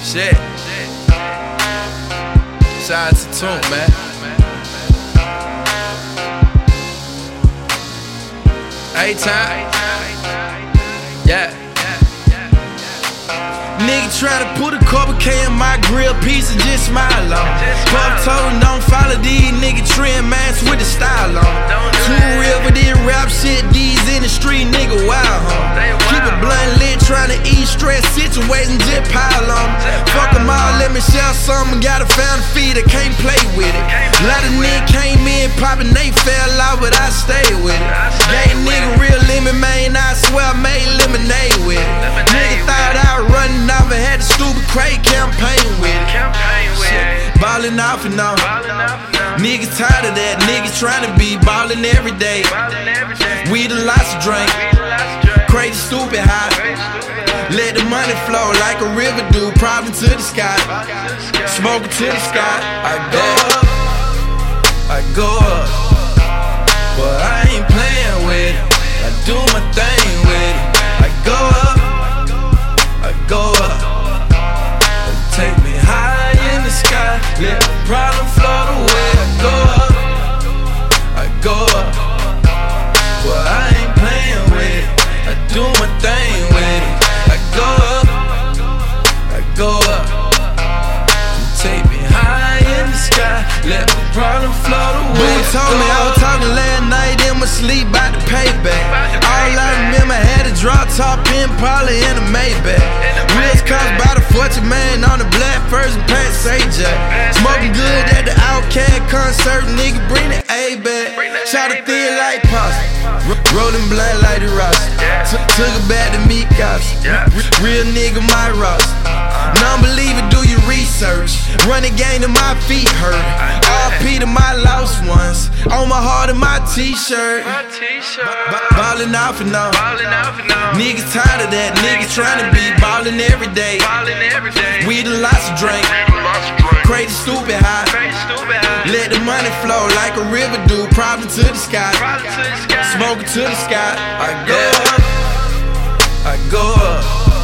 Shit. Shout out to Toon, man. A-Time. Yeah. Nigga tryna put a couple K in my grill piece and just smile on. Puff told him don't follow these nigga trend mans with the style on. Too real for this rap shit, these in the street nigga wild, Keep it blunt lit, tryna eat stress situations, just pile on. Fuck them all, let me share something. Got a found feed, I can't play with it. Lot of niggas came in poppin', they fell out, but I stayed with it. Gave nigga real lemon, man, I swear I made lemonade with it. Nigga thought I was running off and had a stupid crazy campaign with it. Ballin' off and on. Niggas tired of that, niggas tryna be ballin' every day. Weed and lots of drink, crazy stupid high. Let the money flow like a river do, problem to the sky. Smoking to the sky. I go up, but I ain't playing with it. I do my thing with it. I go up, take me high in the sky. Let the problem float away. I go up, but I ain't playing with it. I do my thing with it. I go up, take me high in the sky. Let the problem float away. Boo told me I was talking last night in my sleep about the payback. All I remember had a drop top Impala in a Maybach. Wheels cost about a fortune, man, on the black first and Pat Sajak. Smoking good at the Outkast concert, nigga bring the A back. Shot a thin like pasta, rolling blunt like the roster. Took it back to me cops. Real nigga my roster. Non-believer, do your research. Run the game till my feet hurt. RP to my lost ones. On my heart and my t-shirt. Ballin' off and on. Niggas tired of that. Niggas tryna be ballin' every day. Weed and lots of drink. Crazy stupid high. Let the money flow like a river do. Problem to the sky. Smoking to the sky. I go up.